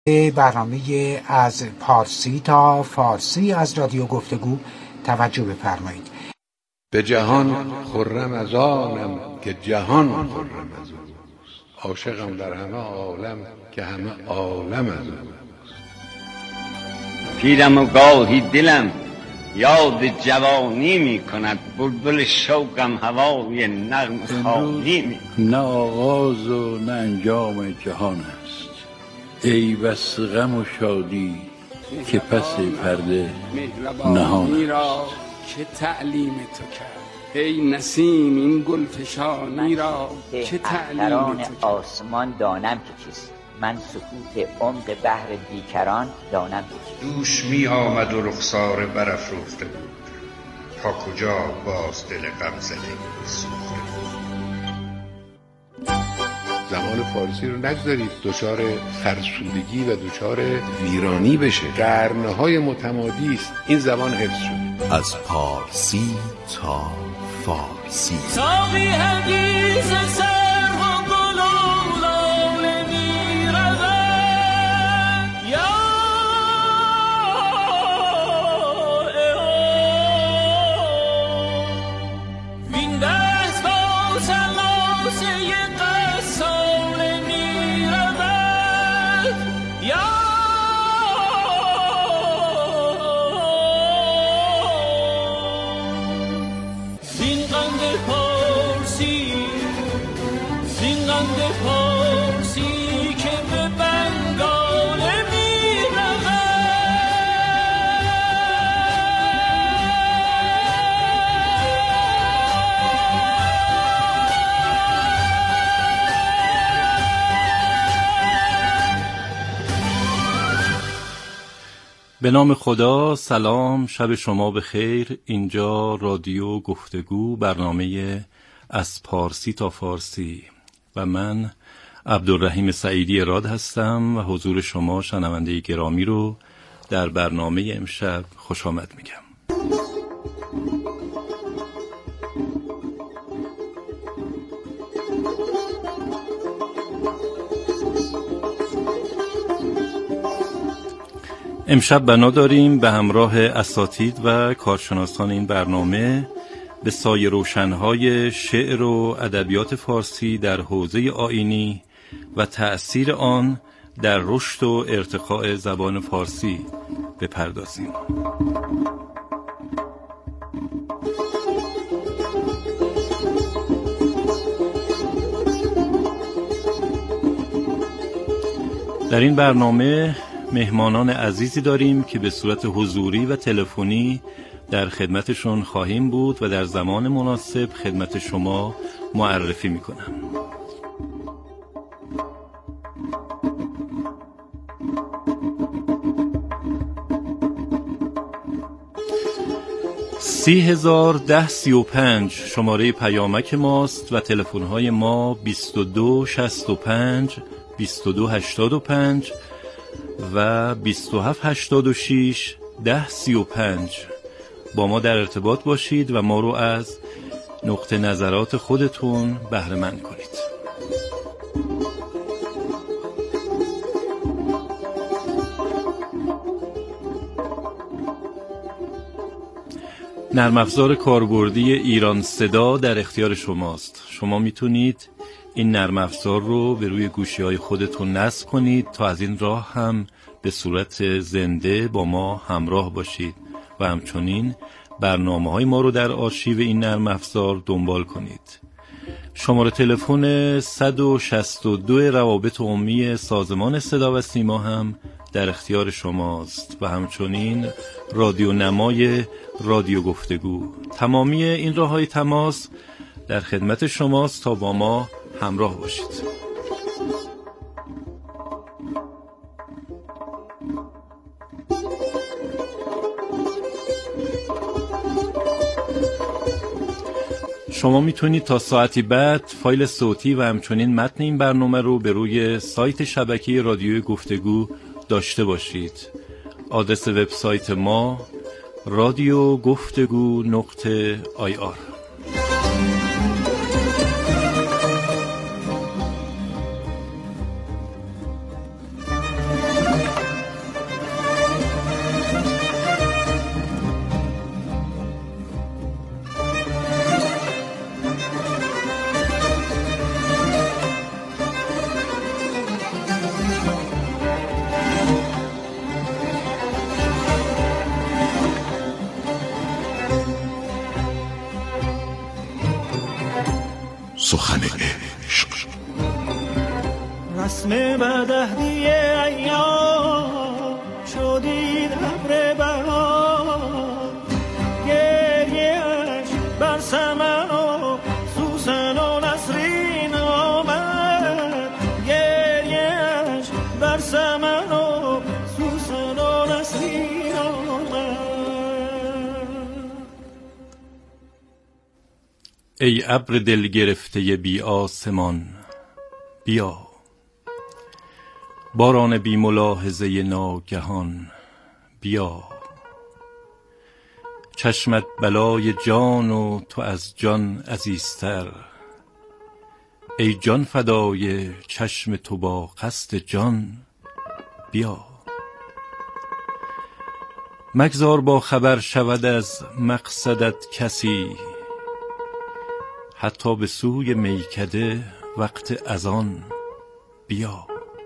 برنامه از پارسی تا فارسی از رادیو گفتگو توجه بفرمایید. به جهان خرم از آنم که جهان خرم از اوست، عاشقم در همه عالم که همه عالم از اوست. پیرم و گاهی دلم یاد جوانی می کند، بلبل شوقم هوای نغمه خوانی می کند. نه آغاز و نه انجام جهان است، ای بس غم و شادی که پس پرده نهان است. که تعلیم تو کرد ای نسیم این گلفشانی را، که تعلیم تو کرد. آسمان دانم که چیست، من سکوت عمق بحر بیکران دانم که چیست. دوش می آمد و رخسار برافروخته بود، تا کجا باز دل غم زده سوخته بود. زبان فارسی رو نگذارید دچار فرسودگی و دچار ویرانی بشه. قرن‌های متمادی است این زبان حفظ شده. از پارسی تا فارسی. ساقی حدیث سر و گلولان میرود، یا وین دست با سلاسه قصال میرود، یا پارسی که به بنگال می رود. به نام خدا. سلام، شب شما بخیر. اینجا رادیو گفتگو، برنامه از پارسی تا فارسی و من عبدالرحیم سعیدی راد هستم و حضور شما شنونده گرامی رو در برنامه امشب خوش آمد میگم. امشب بنا داریم به همراه اساتید و کارشناسان این برنامه به سایه روشن‌های شعر و ادبیات فارسی در حوزه آیینی و تأثیر آن در رشد و ارتقاء زبان فارسی بپردازیم. در این برنامه مهمانان عزیزی داریم که به صورت حضوری و تلفنی در خدمتشون خواهیم بود و در زمان مناسب خدمت شما معرفی میکنم. $30,010 شماره پیامک ماست و تلفن‌های ما 2265 2285 و 2786 1035. با ما در ارتباط باشید و ما رو از نقطه نظرات خودتون بهره مند کنید. نرم افزار کاربردی ایران صدا در اختیار شماست. شما میتونید این نرم افزار رو به روی گوشی‌های خودتون نصب کنید تا از این راه هم به صورت زنده با ما همراه باشید و همچنین برنامه‌های ما رو در آرشیو این نرم افزار دنبال کنید. شماره تلفن 162 روابط عمومی سازمان صدا و سیما هم در اختیار شماست و همچنین رادیو نمای رادیو گفتگو. تمامی این راه‌های تماس در خدمت شماست تا با ما همراه باشید. شما میتونید تا ساعتی بعد فایل صوتی و همچنین متن این برنامه رو به روی سایت شبکه رادیوی گفتگو داشته باشید. آدرس وبسایت ما radiogفتگو.ir. رسم بدهدی ایام شدید ابر بهار گریه‌اش بر سمن و سوسن و نسرین آمد گریه‌اش بر سمن و سوسن و نسرین آمد. ای ابر دل گرفته بی آسمان بیا، باران بی ملاحظه ناگهان بیا، چشمت بلای جان و تو از جان عزیزتر، ای جان فدای چشم تو با قصد جان بیا. مگذار با خبر شود از مقصدت کسی، حتی به سوی میکده وقت اذان بیا.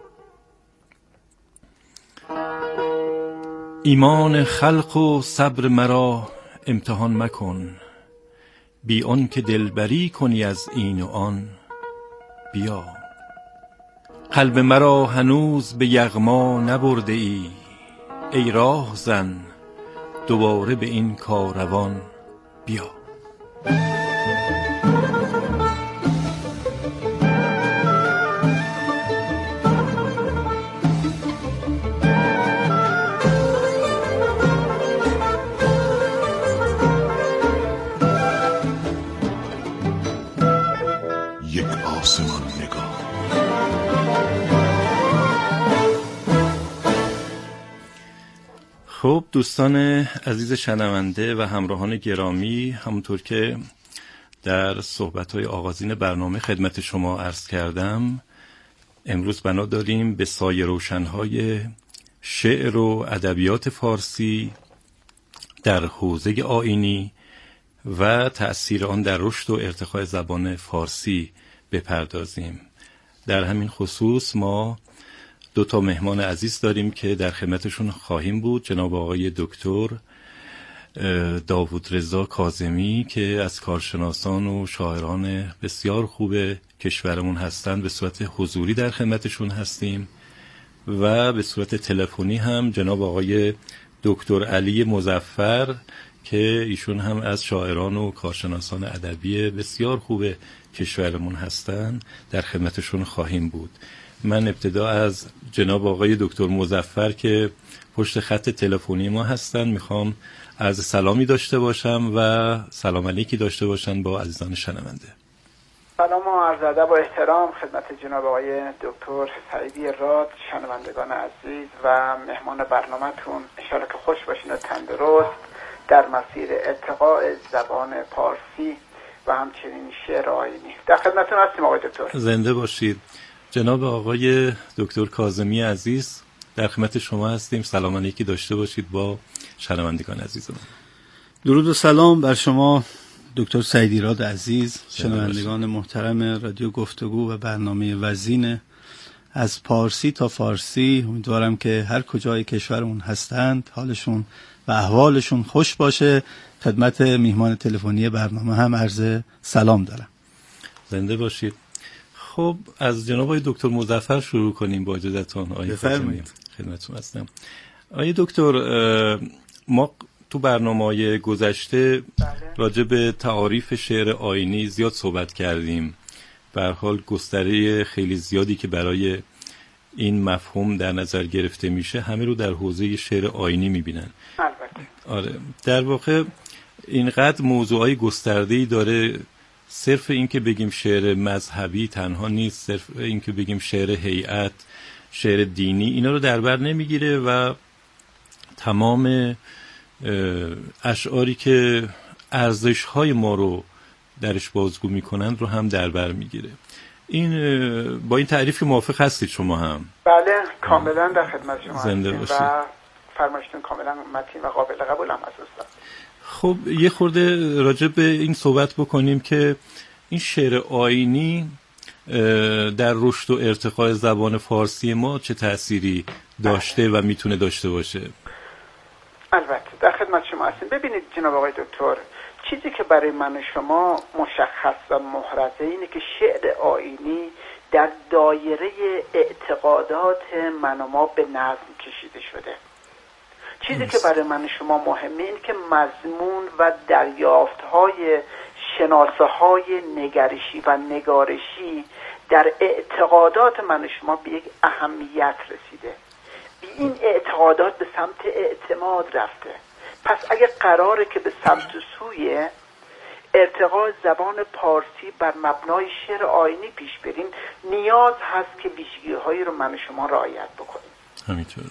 ایمان خلق و صبر مرا امتحان مکن، بی آن که دلبری کنی از این و آن بیا. قلب مرا هنوز به یغما نبرده ای، ای راه زن دوباره به این کاروان بیا. خب دوستان عزیز شنونده و همراهان گرامی، همونطور که در صحبت‌های آغازین برنامه خدمت شما عرض کردم، امروز بنا داریم به سایه روشن‌های شعر و ادبیات فارسی در حوزه آیینی و تأثیر آن در رشد و ارتقای زبان فارسی بپردازیم. در همین خصوص ما 2 مهمان عزیز داریم که در خدمتشون خواهیم بود. جناب آقای دکتر داوود رضا کاظمی که از کارشناسان و شاعران بسیار خوب کشورمون هستند، به صورت حضوری در خدمتشون هستیم، و به صورت تلفنی هم جناب آقای دکتر علی مظفر که ایشون هم از شاعران و کارشناسان ادبی بسیار خوب کشورمون هستند در خدمتشون خواهیم بود. من ابتدا از جناب آقای دکتر مظفر که پشت خط تلفنی ما هستن میخوام از سلامی داشته باشم و سلام علیکی داشته باشن با عزیزان شنونده. سلام و عرض ادب و احترام خدمت جناب آقای دکتر سعیدی راد، شنوندگان عزیز و مهمان برنامه‌تون. انشاءالله که خوش باشین و تندرست در مسیر ارتقاء زبان فارسی و همچنین شعر آیینی. در خدمتتون هستیم آقای دکتر. زنده باشید. جناب آقای دکتر کاظمی عزیز در خدمت شما هستیم. سلام علیکی داشته باشید با شنوندگان عزیزمون. درود و سلام بر شما دکتر سعیدی راد عزیز، شنوندگان محترم رادیو گفتگو و برنامه وزین از پارسی تا فارسی. امیدوارم که هر کجای کشورمون هستند حالشون و احوالشون خوش باشه. خدمت میهمان تلفنی برنامه هم عرض سلام دارم. زنده باشید. خب از جناب آقای دکتر مظفر شروع کنیم با اجازهتون. بفرمایید. خدمتتون هستم. آقای دکتر، ما تو برنامه‌های گذشته راجع به تعاریف شعر آیینی زیاد صحبت کردیم. به هر حال گستره خیلی زیادی که برای این مفهوم در نظر گرفته میشه همه رو در حوزه شعر آیینی میبینن. آره، در واقع اینقدر موضوعای گسترده‌ای داره. صرف این که بگیم شعر مذهبی تنها نیست، صرف این که بگیم شعر هیئت، شعر دینی، اینا رو در بر نمیگیره و تمام اشعاری که ارزش‌های ما رو درش بازگو میکنند رو هم در بر میگیره. این با این تعریف موافق هستید شما هم؟ بله، کاملا در خدمت شما هستیم و فرمایشتون کاملا متین و قابل قبول هم هست. خب یه خورده راجع به این صحبت بکنیم که این شعر آیینی در رشد و ارتقای زبان فارسی ما چه تأثیری داشته و میتونه داشته باشه؟ البته در خدمت شما هستیم. ببینید جناب آقای دکتر، چیزی که برای من و شما مشخص و محرزه اینه که شعر آیینی در دایره اعتقادات من و ما به نظم کشیده شده. چیزی که برای من شما مهمه این که مضمون و دریافت‌های شناسه‌های نگرشی و نگارشی در اعتقادات من شما به یک اهمیت رسیده. این اعتقادات به سمت اعتماد رفته. پس اگه قراره که به سمت سوی ارتقاء زبان پارسی بر مبنای شعر آیینی پیش بریم، نیاز هست که ویژگی‌هایی رو من شما رعایت بکنیم. همینطوره.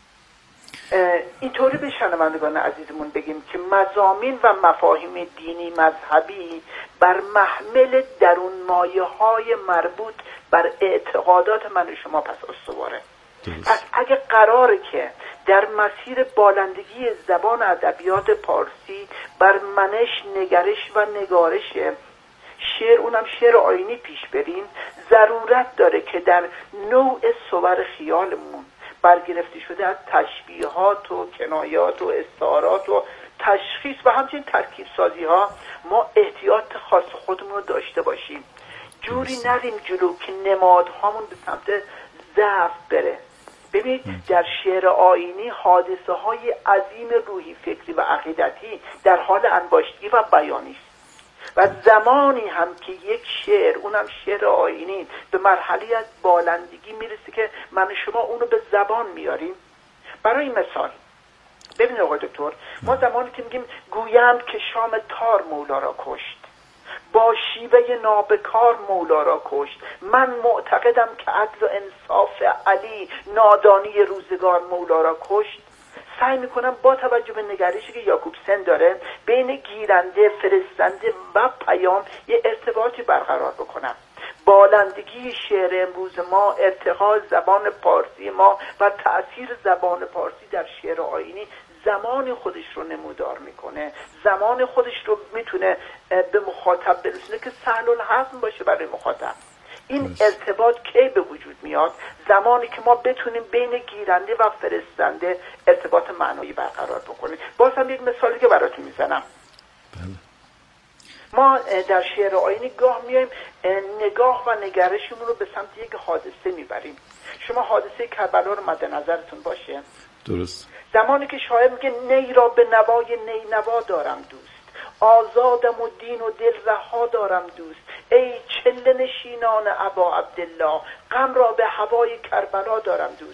اینطوری به شنوندگان عزیزمون بگیم که مضامین و مفاهیم دینی مذهبی بر محمل درون مایه‌های مربوط بر اعتقادات من شما پس استواره. پس اگه قراره که در مسیر بالندگی زبان ادبیات پارسی بر منش، نگرش و نگارش شعر، اونم شعر آیینی پیش بریم، ضرورت داره که در نوع صور خیالمون برگرفته شده از تشبیهات و کنایات و استعارات و تشخیص و همچنین ترکیب سازی ها ما احتیاط خاص خودمون رو داشته باشیم. جوری نریم جلو که نمادهامون به سمت ضعف بره. ببینید در شعر آیینی حادثه های عظیم روحی، فکری و عقیدتی در حال انباشتگی و بیانی است و زمانی هم که یک شعر، اونم شعر آیینی، به مرحله از بالندگی میرسه که من شما اونو به زبان میاریم. برای مثال ببینید آقای دکتر، ما زمانی که میگیم گویند که شام تار مولا را کشت، با شیوه نابکار مولا را کشت، من معتقدم که عدل و انصاف علی نادانی روزگار مولا را کشت، سعی میکنم با توجه به نگرشی که یاکوبسن داره بین گیرنده، فرستنده و پیام یه ارتباطی برقرار بکنم. بالندگی شعر امروز ما، ارتقاء زبان پارسی ما و تأثیر زبان پارسی در شعر آیینی زمان خودش رو نمودار میکنه، زمان خودش رو میتونه به مخاطب برسونه که سهل الهضم باشه برای مخاطب. این ارتباط کی به وجود میاد؟ زمانی که ما بتونیم بین گیرنده و فرستنده ارتباط معنایی برقرار بکنیم. باز هم یک مثالی که براتون میزنم. ما در شعر آیینی گاه میایم نگاه و نگرشمون رو به سمت یک حادثه میبریم. شما حادثه کربلا رو مد نظرتون باشه. درست. زمانی که شاعر میگه نی را به نوای نی نوا دارم دوست، آزادم و دین و دل رها دارم دوست، ای چله نشینان ابا عبدالله، غم را به هوای کربلا دارم دوست.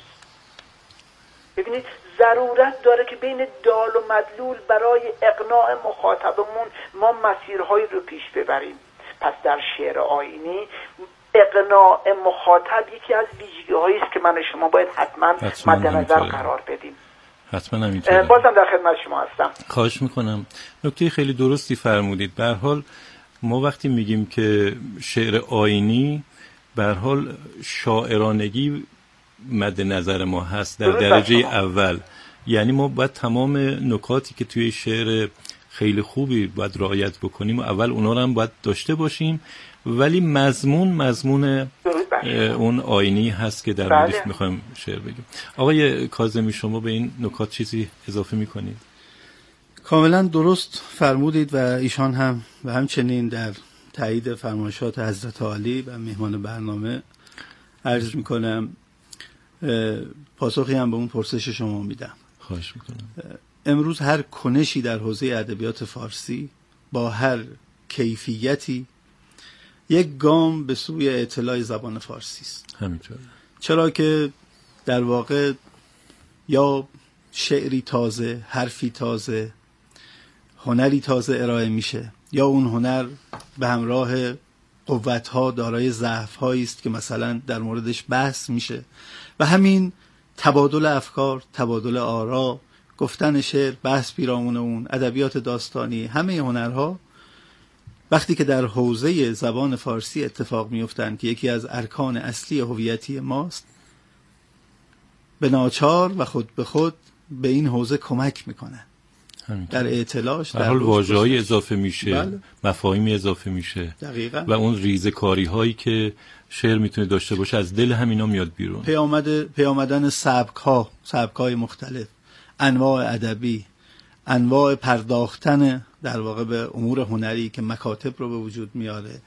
ببینید ضرورت داره که بین دال و مدلول برای اقناع مخاطبمون ما مسیرهایی رو پیش ببریم. پس در شعر آیینی اقناع مخاطب یکی از ویژگی‌هایی است که من شما باید حتما مد نظر قرار بدیم. حتما همینطوره. بازم در خدمت شما هستم. خواهش میکنم. نکته خیلی درستی فرمودید. به هر حال ما وقتی میگیم که شعر آیینی، به هر حال شاعرانگی مد نظر ما هست در درجه اول. یعنی ما باید تمام نکاتی که توی شعر خیلی خوبی باید رعایت بکنیم و اول اونا رو هم باید داشته باشیم، ولی مضمون اون آیینی هست که در موردش میخوایم شعر بگیم. آقای کاظمی شما به این نکات چیزی اضافه میکنید؟ کاملا درست فرمودید و ایشان هم و همچنین در تایید فرمایشات حضرت عالی و مهمان برنامه عرض میکنم پاسخی هم به اون پرسش شما میدم. خواهش میکنم. امروز هر کنشی در حوزه ادبیات فارسی با هر کیفیتی یک گام به سوی اطلاع زبان فارسی است. همینطور. چرا که در واقع یا شعری تازه، حرفی تازه، هنری تازه ارائه میشه، یا اون هنر به همراه قوت‌ها دارای ضعف‌هایی است که مثلا در موردش بحث میشه و همین تبادل افکار، تبادل آرا، گفتن شعر، بحث پیرامون اون، ادبیات داستانی، همه هنرها وقتی که در حوزه زبان فارسی اتفاق میفتن که یکی از ارکان اصلی هویتی ماست، به ناچار و خود به خود به این حوزه کمک میکنن در اطلاعش، در حال واژه‌های اضافه میشه. بله. مفاهیمی اضافه میشه. دقیقاً. و اون ریزه‌کاری هایی که شعر میتونه داشته باشه از دل همینا میاد بیرون. پیامدن سبک‌های مختلف، انواع ادبی، انواع پرداختن در واقع به امور هنری که مکاتب رو به وجود میاره،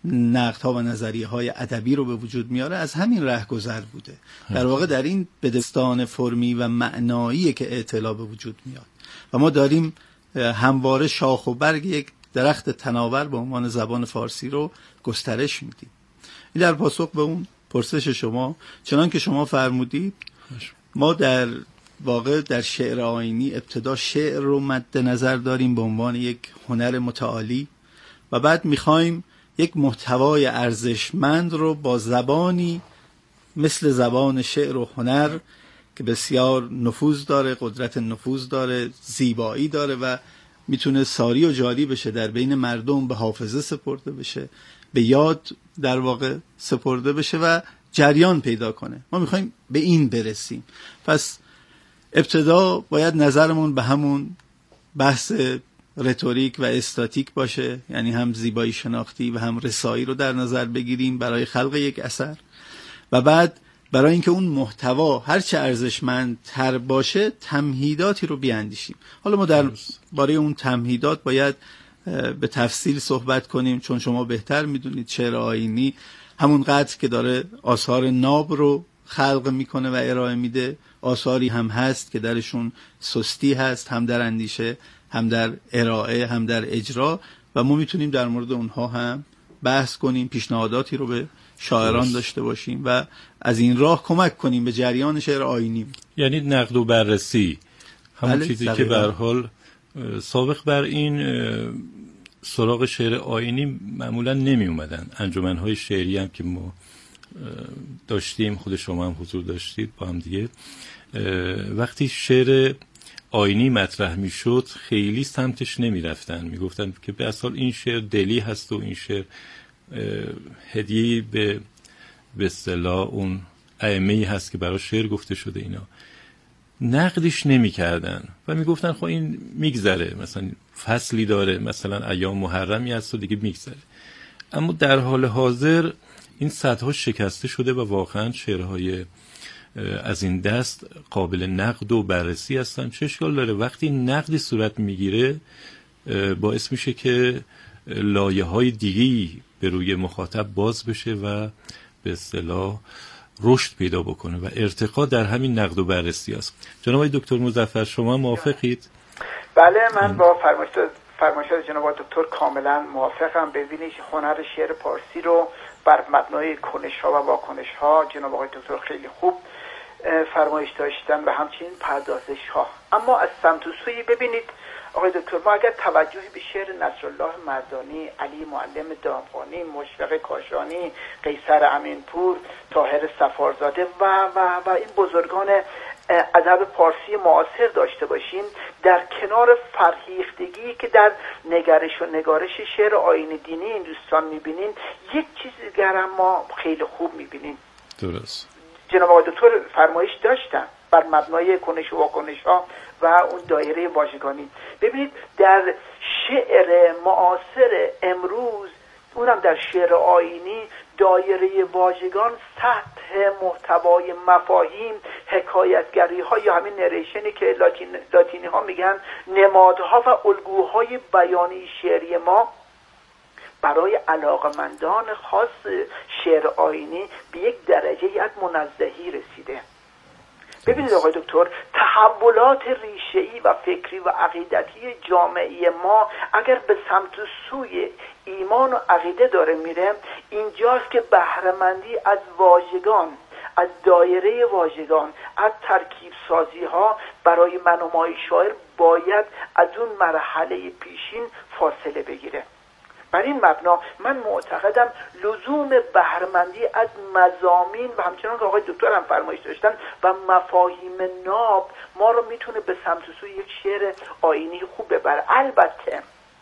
نقدها و نظریه های ادبی رو به وجود میاره از همین رهگذر بوده. در واقع در این بدستان فرمی و معنایی که اطلاع به وجود میاد و ما داریم همواره شاخ و برگ یک درخت تناور به عنوان زبان فارسی رو گسترش میدیم. این در پاسخ به اون پرسش شما، چنان که شما فرمودید، ما در واقع در شعر آیینی ابتدا شعر رو مد نظر داریم به عنوان یک هنر متعالی و بعد میخوایم یک محتوای ارزشمند رو با زبانی مثل زبان شعر و هنر که بسیار نفوذ داره، قدرت نفوذ داره، زیبایی داره و میتونه ساری و جاری بشه، در بین مردم به حافظه سپرده بشه، به یاد در واقع سپرده بشه و جریان پیدا کنه. ما میخوایم به این برسیم. پس ابتدا باید نظرمون به همون بحث رتوریک و استاتیک باشه، یعنی هم زیبایی شناختی و هم رسایی رو در نظر بگیریم برای خلق یک اثر و بعد برای اینکه اون محتوا هرچه ارزشمندتر باشه تمهیداتی رو بیاندیشیم. حالا ما در باره اون تمهیدات باید به تفصیل صحبت کنیم، چون شما بهتر میدونید شعر آیینی همون قدر که داره آثار ناب رو خلق میکنه و ارائه میده، آثاری هم هست که درشون سستی هست، هم در اندیشه، هم در ارائه، هم در اجرا و ما میتونیم در مورد اونها هم بحث کنیم، پیشنهاداتی رو به شاعران داشته باشیم و از این راه کمک کنیم به جریان شعر آیینی. یعنی نقد و بررسی، همون چیزی که به هر حال سابق بر این سراغ شعر آیینی معمولا نمی اومدن. انجمن‌های شعری هم که ما داشتیم، خود شما هم حضور داشتید با هم دیگه، وقتی شعر آیینی مطرح میشد خیلی سمتش نمی رفتن، می گفتن که به اصل این شعر دلی هست و این شعر هدیه به اصطلاح اون ائمه‌ای هست که برای شعر گفته شده. اینا نقدش نمی کردن و می گفتن خب این میگذره، مثلا فصلی داره، مثلا ایام محرمی هست و دیگه میگذره. اما در حال حاضر این سطح‌ها شکسته شده و واقعا شعرهای از این دست قابل نقد و بررسی هستن. چه اشکال داره وقتی نقدی صورت میگیره باعث میشه که لایه‌های دیگه‌ای به روی مخاطب باز بشه و به اصطلاح رشد پیدا بکنه و ارتقا در همین نقد و بررسی است. جناب دکتر مظفر شما موافقید؟ بله، من با فرمایشات جناب دکتر کاملا موافقم. ببینید هنر شعر پارسی رو بر مبنای کنش‌ها و واکنش‌ها جناب آقای دکتر خیلی خوب فرمایش داشتن و همچنین پردازش‌ها. اما از سمت و سوی ببینید آقای دکتر، ما اگر توجهی به شعر نصرالله مردانی، علی معلم دامغانی، مشفق کاشانی، قیصر امینپور، طاهر صفارزاده و این بزرگان ادب پارسی معاصر داشته باشیم، در کنار فرهیختگی که در نگرش و نگارش شعر آیین دینی این دوستان می‌بینیم، یک چیز دیگر هم ما خیلی خوب می‌بینیم. درست. جناب آقای دکتر فرمایش داشتن بر مبنای کنش و واکنش‌ها و اون دایره واژگانی. ببینید در شعر معاصر امروز، اونم در شعر آیینی، دایره واژگان، سطح محتوای مفاهیم، حکایتگری ها یا همین نریشنی که لاتینی ها میگن، نمادها و الگوهای بیانی شعری ما برای علاقمندان خاص شعر آیینی به یک درجه از منزهی رسیده. ببینید آقای دکتر، تحولات ریشه‌ای و فکری و عقیدتی جامعه ما اگر به سمت و سوی ایمان و عقیده داره میره، اینجاست که بهره‌مندی از واژگان، از دایره واژگان، از ترکیب سازی ها برای من و مای شاعر باید از اون مرحله پیشین فاصله بگیره. بر این مبنا من معتقدم لزوم بهره‌مندی از مضامین و همچنان که آقای دکتر هم فرمایش داشتن و مفاهیم ناب ما رو میتونه به سمت سوی یک شعر آیینی خوب ببره. البته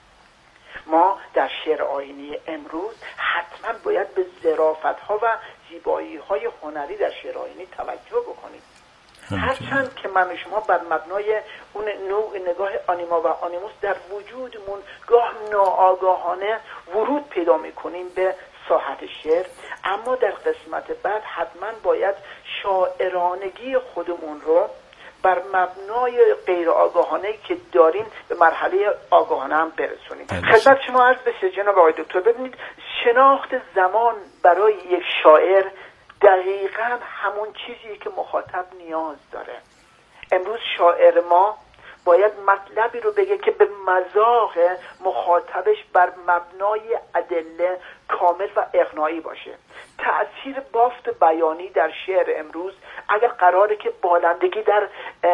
ما در شعر آیینی امروز حتما باید به ظرافت‌ها و زیبایی‌های هنری در شعر آیینی توجه بکنیم. هرچند که من و شما بر مبنای اون نوع نگاه آنیما و آنیموس در وجودمون گاه ناآگاهانه ورود پیدا میکنیم به ساحت شعر، اما در قسمت بعد حتما باید شاعرانگی خودمون رو بر مبنای غیر آگاهانه که داریم به مرحله آگاهانه هم برسونیم. خدمت شما عرض بشه جناب آقای دکتر، ببینید شناخت زمان برای یک شاعر دقیقاً همون چیزی که مخاطب نیاز داره. امروز شاعر ما باید مطلبی رو بگه که به مذاق مخاطبش بر مبنای ادله کامل و اقناعی باشه. تأثیر بافت بیانی در شعر امروز اگر قراره که بالندگی در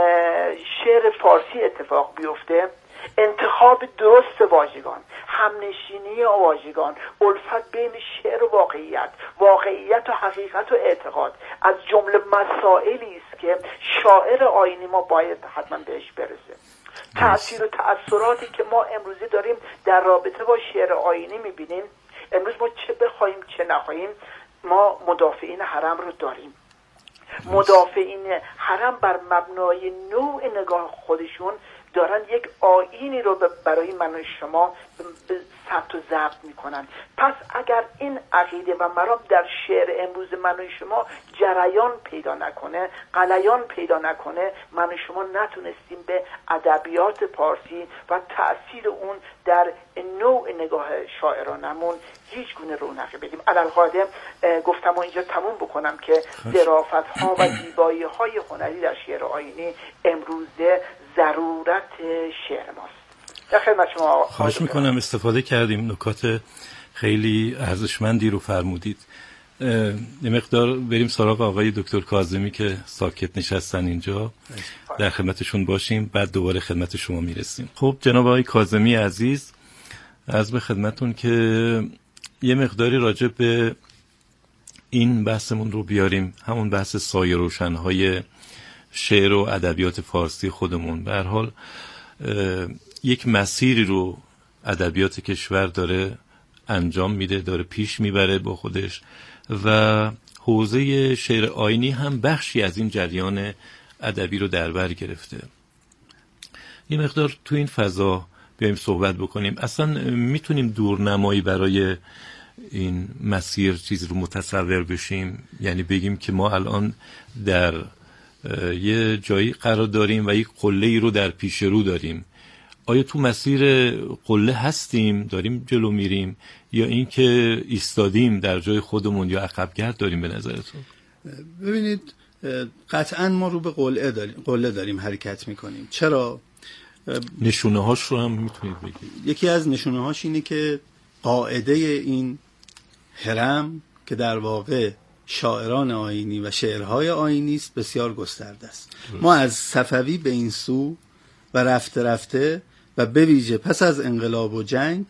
شعر فارسی اتفاق بیفته، انتخاب درست واژگان، همنشینی واژگان، الفت بین شعر و واقعیت و حقیقت و اعتقاد از جمله مسائلی است که شاعر آیینی ما باید حتما بهش برسه. تأثیر و تأثیراتی که ما امروزی داریم در رابطه با شعر آیینی میبینیم. امروز ما چه بخوایم چه نخواهیم، ما مدافعین حرم رو داریم. مدافعین حرم بر مبنای نوع نگاه خودشون دارن یک آیینی رو برای من و شما ثبت و ضبط میکنن. پس اگر این عقیده و مرام در شعر امروز من و شما جریان پیدا نکنه، غلیان پیدا نکنه، من و شما نتونستیم به ادبیات پارسی و تأثیر اون در نوع نگاه شاعرانمون هیچ گونه رونقی بدیم. علالقاعده گفتم و اینجا تموم بکنم که ظرافت ها و زیبایی های هنری در شعر آیینی امروزه ضرورت شعر ماست. در خدمت شما. خواهش میکنم، استفاده کردیم، نکات خیلی ارزشمندی رو فرمودید. یه مقدار بریم سراغ آقای دکتر کاظمی که ساکت نشستن اینجا، در خدمتشون باشیم، بعد دوباره خدمت شما میرسیم. خب جناب آقای کاظمی عزیز، عرض به خدمتون که یه مقداری راجع به این بحثمون رو بیاریم، همون بحث سایه روشن‌های شعر و ادبیات فارسی خودمون. به هر حال یک مسیری رو ادبیات کشور داره انجام میده، داره پیش میبره با خودش و حوزه شعر آیینی هم بخشی از این جریان ادبی رو در بر گرفته. یه مقدار تو این فضا بیایم صحبت بکنیم. اصلا میتونیم دورنمایی برای این مسیر چیز رو متصور بشیم؟ یعنی بگیم که ما الان در یه جایی قرار داریم و یک قله‌ای رو در پیش رو داریم. آیا تو مسیر قله هستیم، داریم جلو میریم، یا این که ایستادیم در جای خودمون یا عقب‌گرد داریم به نظرتون؟ ببینید، قطعاً ما رو به قله داریم حرکت میکنیم. چرا؟ نشونه هاش رو هم میتونید بگید. یکی از نشونه هاش اینه که قاعده این هرم که در واقع شاعران آیینی و شعرهای آیینی است بسیار گسترده است. ما از صفوی به این سو و رفته رفته و به ویژه پس از انقلاب و جنگ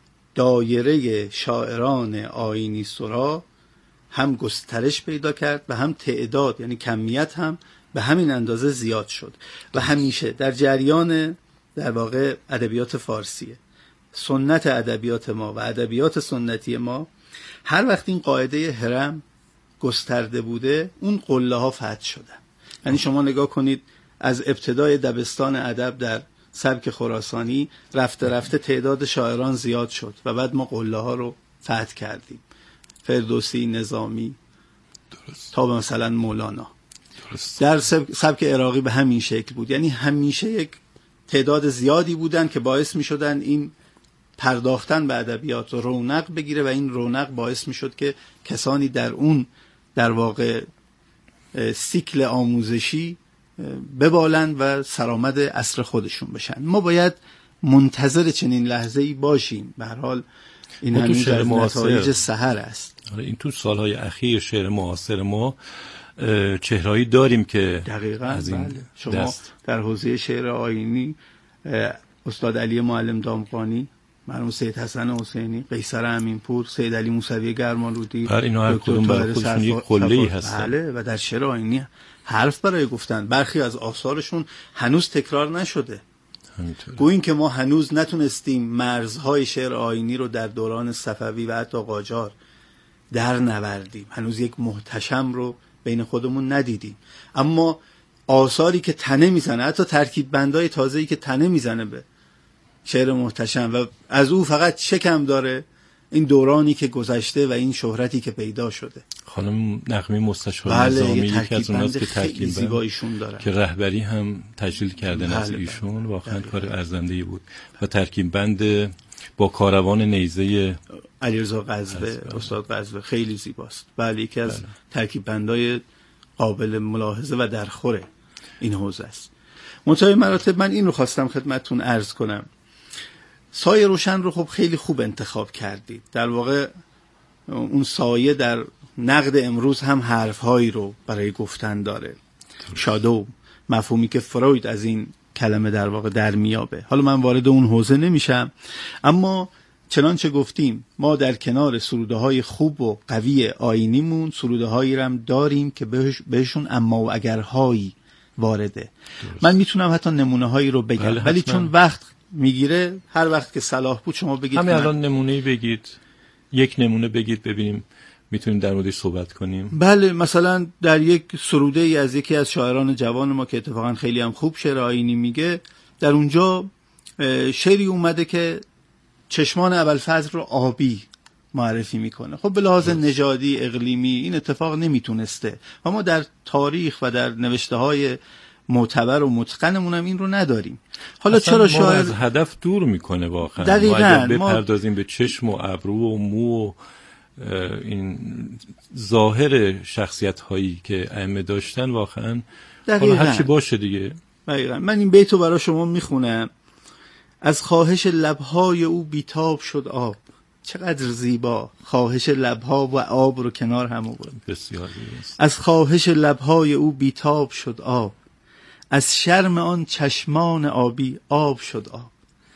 دایره شاعران آیینی سرا هم گسترش پیدا کرد و هم تعداد، یعنی کمیت، هم به همین اندازه زیاد شد و همیشه در جریان در واقع ادبیات فارسیه، سنت ادبیات ما و ادبیات سنتی ما، هر وقت این قاعده هرم گسترده بوده اون قله ها فتح شدن. یعنی شما نگاه کنید از ابتدای دبستان ادب در سبک خراسانی رفته رفته تعداد شاعران زیاد شد و بعد ما قله ها رو فتح کردیم، فردوسی، نظامی، تا به مثلا مولانا. در سبک عراقی به همین شکل بود. یعنی همیشه یک تعداد زیادی بودن که باعث می شدن این پرداختن به ادبیات رونق بگیره و این رونق باعث می شد که کسانی در اون در واقع سیکل آموزشی ببالند و سرآمد عصر خودشون بشن. ما باید منتظر چنین لحظه‌ای باشیم. به هر حال این هنوز از نتایج سحر است. این تو سالهای اخیر شعر معاصر ما چهرهایی داریم که دقیقاً از این شما دست. در حوزه شعر آیینی استاد علی معلم دامغانی، مرحوم سید حسن حسینی، قیصر امینپور، سید علی موسوی گرمالودی، اینا هر کدوم برای خودشون یک قله‌ای هستن. بله، و در شعر آیینی حرف برای گفتن. برخی از آثارشون هنوز تکرار نشده. گوییم که ما هنوز نتونستیم مرزهای شعر آیینی رو در دوران صفوی و حتی قاجار در نوردیم. هنوز یک محتشم رو بین خودمون ندیدیم. اما آثاری که تنه میزنه، حتی ترکیب بندای تازه‌ای که تنه میزنه به شعر محتشم و از او فقط شکم داره این دورانی که گذشته و این شهرتی که پیدا شده. خانم نغمه مستشار بله، نظامی یکی از اوناست که ترکیب زیباییشون داره که رهبری هم تجلیل کردن از ایشون. واقعا کار ارزنده‌ای بود و ترکیب بند با کاروان نیزه علیرضا قزوه، استاد قزوه خیلی زیباست. بله، یکی از ترکیب بندای قابل ملاحظه و درخور این حوزه است. منتهای مراتب من این رو خواستم خدمتتون عرض کنم، سایه روشن رو خب خیلی خوب انتخاب کردید. در واقع اون سایه در نقد امروز هم حرفهایی رو برای گفتن داره. شادو، مفهومی که فروید از این کلمه در واقع در میابه. حالا من وارد اون حوزه نمیشم، اما چنانچه گفتیم ما در کنار سروده های خوب و قوی آیینیمون سروده هایی هم داریم که بهشون اما و اگرهایی وارده. من میتونم حتی نمونه هایی رو بگم، ولی چون وقت میگیره هر وقت که صلاح بود شما بگید. همین الان نمونه‌ای بگید، یک نمونه بگید ببینیم میتونیم در موردش صحبت کنیم. بله، مثلا در یک سروده ای از یکی از شاعران جوان ما که اتفاقا خیلی هم خوب شعر آیینی میگه، در اونجا شعری اومده که چشمان ابوالفضل رو آبی معرفی میکنه. خب به لحاظ نژادی اقلیمی این اتفاق نمیتونسته و ما در تاریخ و در نوشته های معتبر و متقنمون هم این رو نداریم. حالا چرا شاعر از هدف دور میکنه واقعا؟ دقیقاً ما بپردازیم به چشم و ابرو و مو و این ظاهر شخصیت هایی که ائمه داشتن، واقعا حالا هر چی باشه دیگه. دقیقاً. من این بیتو برای شما میخونم: از خواهش لبهای او بیتاب شد آب. چقدر زیبا، خواهش لبها و آب رو کنار هم آورد. بسیار زیباست. از خواهش لبهای او بیتاب شد آب، از شرم آن چشمان آبی آب شد آب.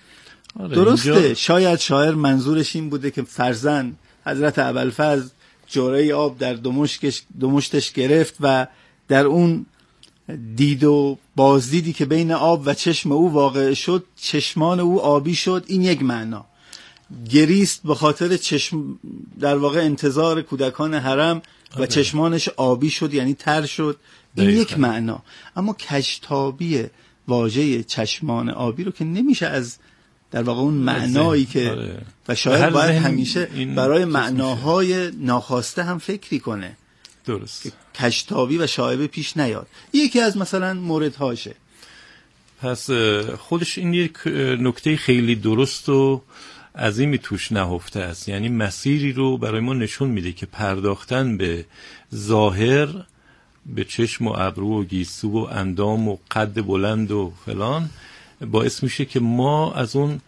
درسته، شاید شاعر منظورش این بوده که فرزند حضرت ابوالفضل جرعه آب در دو مشتش گرفت و در اون دید و بازدیدی که بین آب و چشم او واقع شد چشمان او آبی شد. این یک معنا. گریست به خاطر چشم، در واقع انتظار کودکان حرم و چشمانش آبی شد، یعنی تر شد. این یک معنا. اما کجتابی واژه چشمان آبی رو که نمیشه از در واقع اون معنایی که و شاید باید همیشه برای معناهای ناخواسته هم فکری کنه. درست. که کجتابی و شایبه پیش نیاد. یکی از مثلا موردهاشه. پس خودش این یک نکته خیلی درست و عظیمی توش نهفته است. یعنی مسیری رو برای ما نشون میده که پرداختن به ظاهر، به چشم و ابرو و گیسو و اندام و قد بلند و فلان، باعث میشه که ما از اون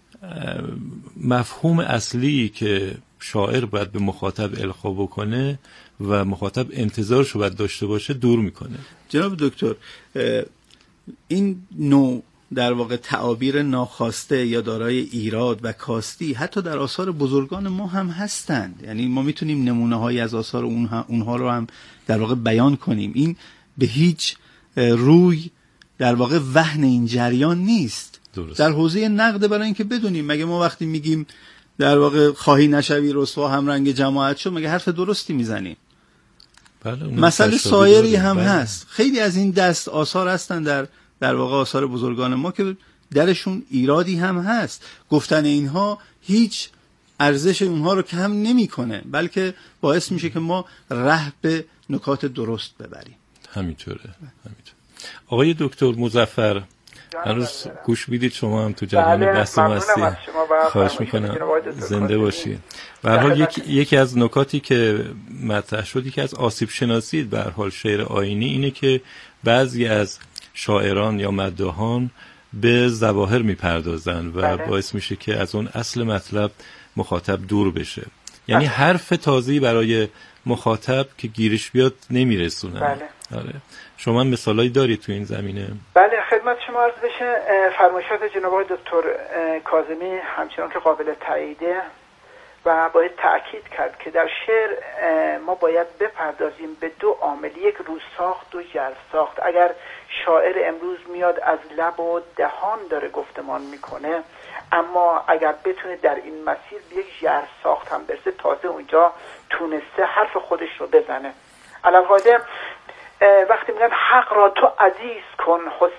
مفهوم اصلی که شاعر باید به مخاطب القا بکنه و مخاطب انتظارش رو باید داشته باشه دور میکنه. جناب دکتر، این نوع در واقع تعابیر ناخواسته یا دارای ایراد و کاستی حتی در آثار بزرگان ما هم هستند. یعنی ما میتونیم نمونه هایی از آثار اونها رو هم در واقع بیان کنیم. این به هیچ روی در واقع وهن این جریان نیست. درست. در حوزه نقد برای اینکه بدونیم، مگه ما وقتی میگیم در واقع خواهی نشوی رسوا هم رنگ جماعت شد، مگه حرف درستی میزنیم؟ مسئله سایری هم هست. خیلی از این دست آثار هستن در واقع آثار بزرگان ما که درشون ایرادی هم هست. گفتن اینها هیچ ارزش اونها رو کم نمیکنه، بلکه باعث میشه که ما ره به نکات درست ببریم. همینطوره. آقای دکتر مظفر، هنوز گوش میدید شما هم تو جریان بحثم هستی. خواهش میکنم زنده باشی. به هر حال یکی از نکاتی که مطرح شد که از آسیب شناسی به هر حال شعر آیینی اینه که بعضی از شاعران یا مداحان به ظواهر میپردازن و باعث میشه که از اون اصل مطلب مخاطب دور بشه. یعنی حرف تازه‌ای برای مخاطب که گیرش بیاد نمیرسونن. آره. شما مثالایی دارید تو این زمینه؟ بله، خدمت شما عرض بشه. فرمایشات جناب آقای دکتر کاظمی همچنان که قابل تاییده و باید تأکید کرد که در شعر ما باید بپردازیم به دو عامل، یک روساخت و جرساخت. اگر شاعر امروز میاد از لب و دهان داره گفتمان میکنه، اما اگر بتونه در این مسیر به یک جرساخت هم برسه، تازه اونجا تونسته حرف خودش رو بزنه. علاوه وقتی میگن حق را تو عزیز کن